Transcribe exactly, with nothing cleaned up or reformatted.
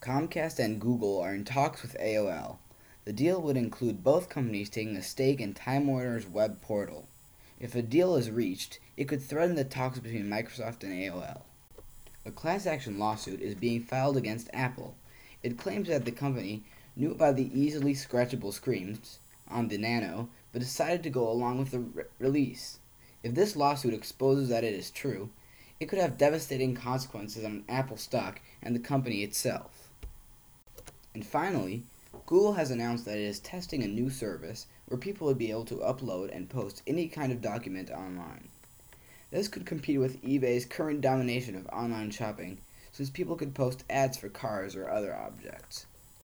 Comcast and Google are in talks with A O L. The deal would include both companies taking a stake in Time Warner's web portal. If a deal is reached, it could threaten the talks between Microsoft and A O L. A class action lawsuit is being filed against Apple. It claims that the company knew about the easily scratchable screens on the Nano, but decided to go along with the re- release. If this lawsuit exposes that it is true, it could have devastating consequences on Apple stock and the company itself. And finally, Google has announced that it is testing a new service where people would be able to upload and post any kind of document online. This could compete with eBay's current domination of online shopping, since people could post ads for cars or other objects.